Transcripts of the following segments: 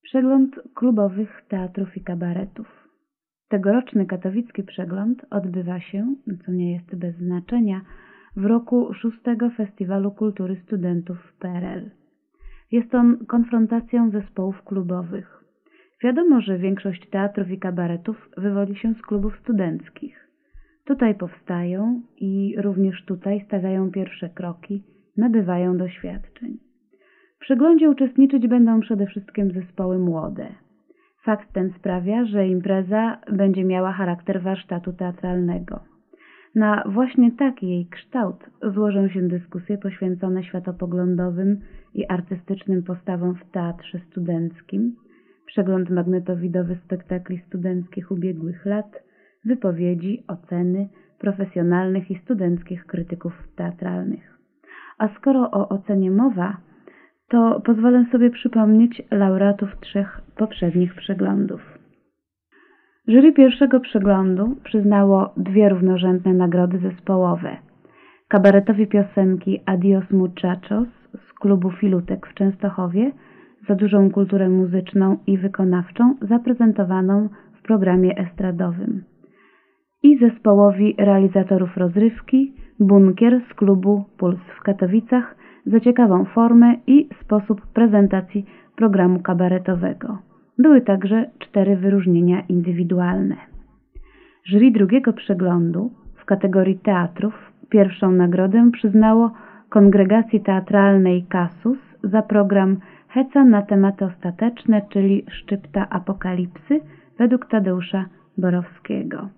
Przegląd klubowych teatrów i kabaretów. Tegoroczny katowicki przegląd odbywa się, co nie jest bez znaczenia, w roku 6. Festiwalu Kultury Studentów w PRL. Jest on konfrontacją zespołów klubowych. Wiadomo, że większość teatrów i kabaretów wywodzi się z klubów studenckich. Tutaj powstają i również tutaj stawiają pierwsze kroki, nabywają doświadczeń. W przeglądzie uczestniczyć będą przede wszystkim zespoły młode. Fakt ten sprawia, że impreza będzie miała charakter warsztatu teatralnego. Na właśnie taki jej kształt złożą się dyskusje poświęcone światopoglądowym i artystycznym postawom w teatrze studenckim, przegląd magnetowidowy spektakli studenckich ubiegłych lat, wypowiedzi, oceny profesjonalnych i studenckich krytyków teatralnych. A skoro o ocenie mowa, to pozwolę sobie przypomnieć laureatów 3 poprzednich przeglądów. Jury pierwszego przeglądu przyznało 2 równorzędne nagrody zespołowe. Kabaretowi piosenki Adios Muchachos z klubu Filutek w Częstochowie za dużą kulturę muzyczną i wykonawczą zaprezentowaną w programie estradowym. I zespołowi realizatorów rozrywki Bunkier z klubu Puls w Katowicach za ciekawą formę i sposób prezentacji programu kabaretowego. Były także 4 wyróżnienia indywidualne. Jury drugiego przeglądu w kategorii teatrów pierwszą nagrodę przyznało Kongregacji Teatralnej Kasus za program Heca na tematy ostateczne, czyli Szczypta Apokalipsy według Tadeusza Borowskiego.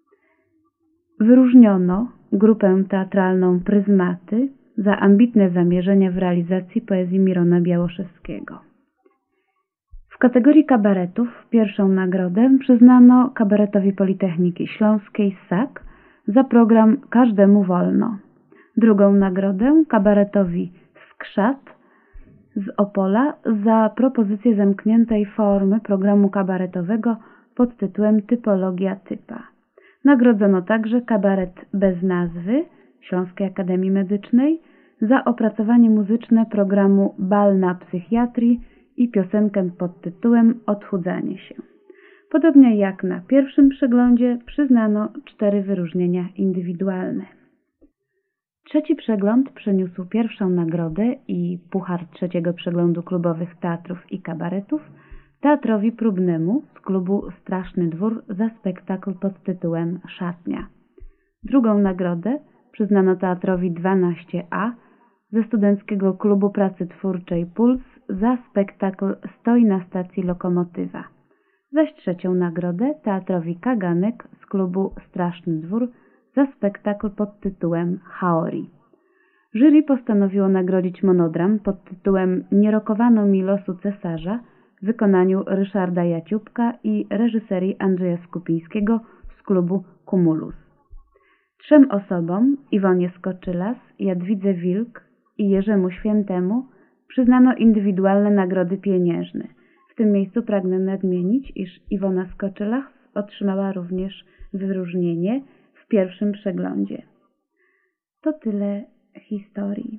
Wyróżniono grupę teatralną Pryzmaty za ambitne zamierzenia w realizacji poezji Mirona Białoszewskiego. W kategorii kabaretów pierwszą nagrodę przyznano Kabaretowi Politechniki Śląskiej SAK za program Każdemu wolno. Drugą nagrodę kabaretowi Skrzat z Opola za propozycję zamkniętej formy programu kabaretowego pod tytułem Typologia typa. Nagrodzono także kabaret bez nazwy Śląskiej Akademii Medycznej za opracowanie muzyczne programu Bal na psychiatrii i piosenkę pod tytułem Odchudzanie się. Podobnie jak na pierwszym przeglądzie przyznano 4 wyróżnienia indywidualne. Trzeci przegląd przyniósł pierwszą nagrodę i puchar trzeciego przeglądu klubowych teatrów i kabaretów teatrowi próbnemu z klubu Straszny Dwór za spektakl pod tytułem Szatnia. Drugą nagrodę przyznano teatrowi 12A ze Studenckiego Klubu Pracy Twórczej Puls za spektakl Stoi na stacji lokomotywa. Zaś trzecią nagrodę teatrowi Kaganek z klubu Straszny Dwór za spektakl pod tytułem Haori. Jury postanowiło nagrodzić monodram pod tytułem Nie rokowano mi losu cesarza w wykonaniu Ryszarda Jaciubka i reżyserii Andrzeja Skupińskiego z klubu Cumulus. 3 osobom, Iwonie Skoczylas, Jadwidze Wilk i Jerzemu Świętemu, przyznano indywidualne nagrody pieniężne. W tym miejscu pragnę nadmienić, iż Iwona Skoczylas otrzymała również wyróżnienie w pierwszym przeglądzie. To tyle historii.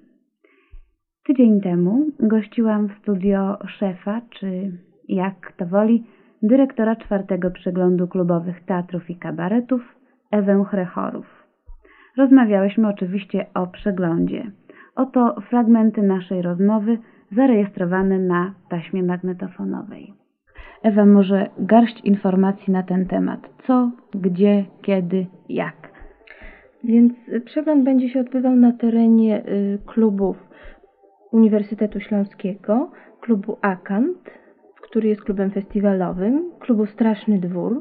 Tydzień temu gościłam w studio szefa, czy jak kto woli, dyrektora 4. przeglądu klubowych teatrów i kabaretów, Ewę Chrechorów. Rozmawiałyśmy oczywiście o przeglądzie. Oto fragmenty naszej rozmowy zarejestrowane na taśmie magnetofonowej. Ewa, może garść informacji na ten temat. Co, gdzie, kiedy, jak? Więc przegląd będzie się odbywał na terenie klubów Uniwersytetu Śląskiego, klubu Akant, który jest klubem festiwalowym, klubu Straszny Dwór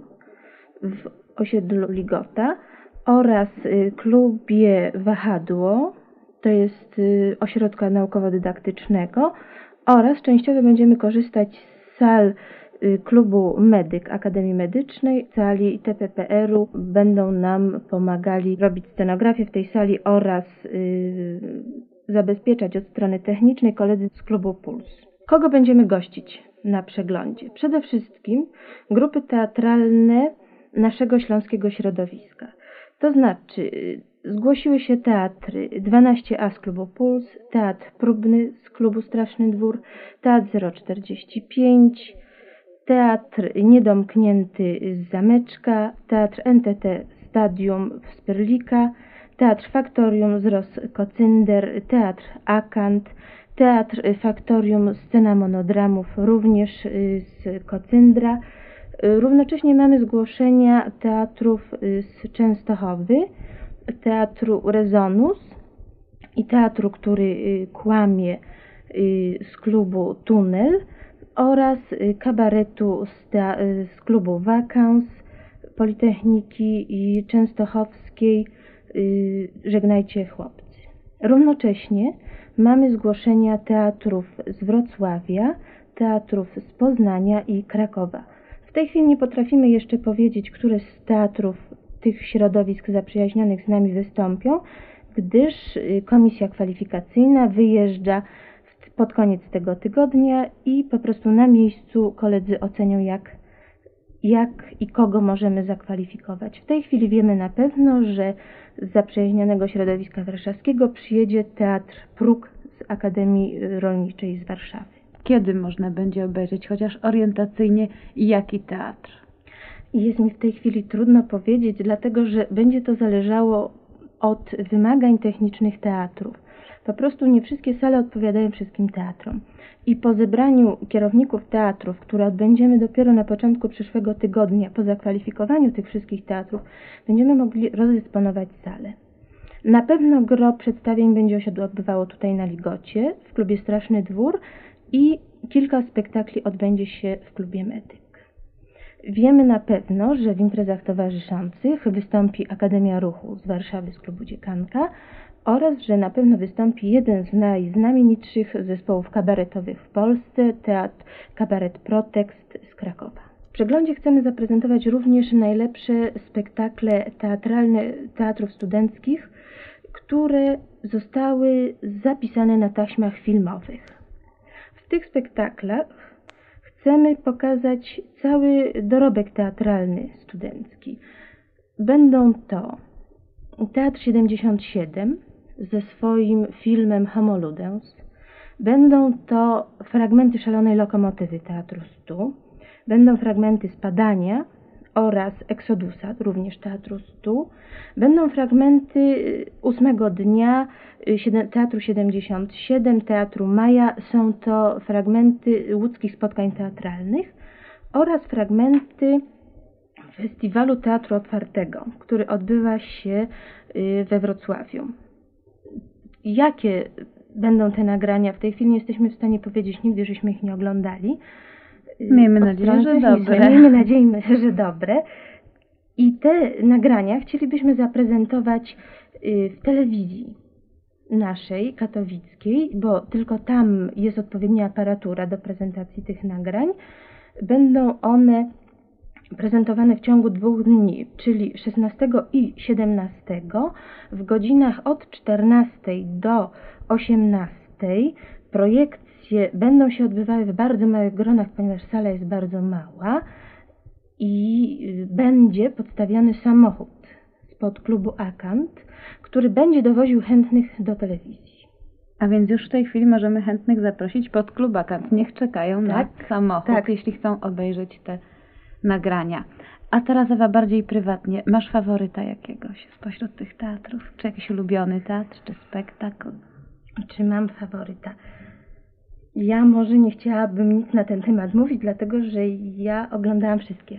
w osiedlu Ligota oraz klubie Wahadło, to jest ośrodka naukowo-dydaktycznego, oraz częściowo będziemy korzystać z sal klubu Medyk Akademii Medycznej, sali TPPR-u. Będą nam pomagali robić scenografię w tej sali oraz zabezpieczać od strony technicznej koledzy z klubu Puls. Kogo będziemy gościć na przeglądzie? Przede wszystkim grupy teatralne naszego śląskiego środowiska. To znaczy zgłosiły się teatry 12A z klubu Puls, Teatr Próbny z klubu Straszny Dwór, Teatr 045, Teatr Niedomknięty z Zameczka, Teatr NTT Stadium z Pyrlika, Teatr Faktorium z Ross-Kocynder, Teatr Akant, Teatr Faktorium Scena Monodramów również z Kocyndra. Równocześnie mamy zgłoszenia teatrów z Częstochowy, Teatru Rezonus i teatru, który kłamie, z klubu Tunel oraz kabaretu z klubu Wakans, Politechniki i Częstochowskiej Żegnajcie chłopcy. Równocześnie mamy zgłoszenia teatrów z Wrocławia, teatrów z Poznania i Krakowa. W tej chwili nie potrafimy jeszcze powiedzieć, które z teatrów tych środowisk zaprzyjaźnionych z nami wystąpią, gdyż komisja kwalifikacyjna wyjeżdża pod koniec tego tygodnia i po prostu na miejscu koledzy ocenią, jak i kogo możemy zakwalifikować. W tej chwili wiemy na pewno, że z zaprzyjaźnionego środowiska warszawskiego przyjedzie Teatr Próg z Akademii Rolniczej z Warszawy. Kiedy można będzie obejrzeć, chociaż orientacyjnie, jaki teatr? Jest mi w tej chwili trudno powiedzieć, dlatego że będzie to zależało od wymagań technicznych teatrów. Po prostu nie wszystkie sale odpowiadają wszystkim teatrom. I po zebraniu kierowników teatrów, które odbędziemy dopiero na początku przyszłego tygodnia, po zakwalifikowaniu tych wszystkich teatrów, będziemy mogli rozdysponować salę. Na pewno gro przedstawień będzie się odbywało tutaj na Ligocie, w klubie Straszny Dwór i kilka spektakli odbędzie się w klubie Medyk. Wiemy na pewno, że w imprezach towarzyszących wystąpi Akademia Ruchu z Warszawy z klubu Dziekanka oraz, że na pewno wystąpi jeden z najznamienitszych zespołów kabaretowych w Polsce, teatr Kabaret Protekst z Krakowa. W przeglądzie chcemy zaprezentować również najlepsze spektakle teatralne teatrów studenckich, które zostały zapisane na taśmach filmowych. W tych spektaklach chcemy pokazać cały dorobek teatralny studencki. Będą to Teatr 77 ze swoim filmem Homo Ludens, będą to fragmenty Szalonej Lokomotywy Teatru 100, będą fragmenty Spadania oraz Eksodusa, również Teatru 100, będą fragmenty 8 dnia Teatru 77, Teatru Maja, są to fragmenty łódzkich spotkań teatralnych oraz fragmenty Festiwalu Teatru Otwartego, który odbywa się we Wrocławiu. Jakie będą te nagrania? W tej chwili nie jesteśmy w stanie powiedzieć, nigdy żeśmy ich nie oglądali. Miejmy nadzieję, że dobre. Miejmy nadzieję, że dobre. I te nagrania chcielibyśmy zaprezentować w telewizji naszej, katowickiej, bo tylko tam jest odpowiednia aparatura do prezentacji tych nagrań. Będą one prezentowane w ciągu 2 dni, czyli 16 i 17, w godzinach od 14 do 18. Projekcje będą się odbywały w bardzo małych gronach, ponieważ sala jest bardzo mała i będzie podstawiony samochód spod klubu Akant, który będzie dowoził chętnych do telewizji. A więc już w tej chwili możemy chętnych zaprosić pod klub Akant. Niech czekają na samochód, jeśli chcą obejrzeć te nagrania. A teraz Ewa, bardziej prywatnie. Masz faworyta jakiegoś spośród tych teatrów? Czy jakiś ulubiony teatr, czy spektakl? Czy mam faworyta? Ja może nie chciałabym nic na ten temat mówić, dlatego że ja oglądałam wszystkie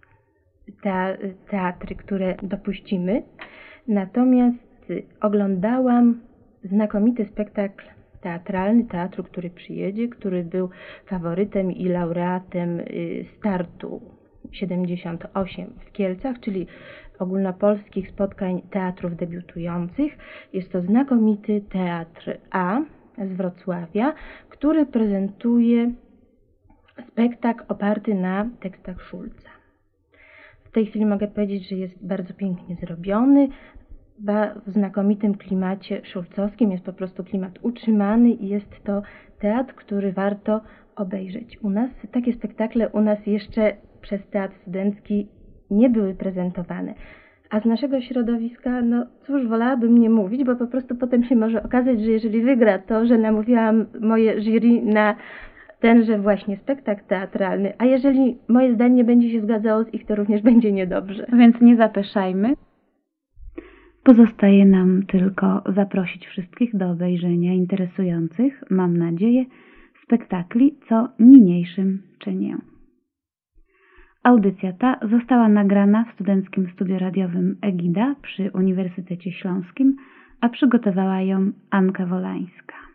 teatry, które dopuścimy. Natomiast oglądałam znakomity spektakl teatralny teatru, który przyjedzie, który był faworytem i laureatem startu 78 w Kielcach, czyli ogólnopolskich spotkań teatrów debiutujących. Jest to znakomity Teatr A z Wrocławia, który prezentuje spektakl oparty na tekstach Szulca. W tej chwili mogę powiedzieć, że jest bardzo pięknie zrobiony, w znakomitym klimacie szulcowskim, jest po prostu klimat utrzymany i jest to teatr, który warto obejrzeć. U nas takie spektakle jeszcze przez teatr studencki nie były prezentowane. A z naszego środowiska, no cóż, wolałabym nie mówić, bo po prostu potem się może okazać, że jeżeli wygra to, że namówiłam moje jury na tenże właśnie spektakl teatralny, a jeżeli moje zdanie nie będzie się zgadzało z ich, to również będzie niedobrze. Więc nie zapeszajmy. Pozostaje nam tylko zaprosić wszystkich do obejrzenia interesujących, mam nadzieję, spektakli, co niniejszym czynię. Audycja ta została nagrana w Studenckim Studiu Radiowym Egida przy Uniwersytecie Śląskim, a przygotowała ją Anka Wolańska.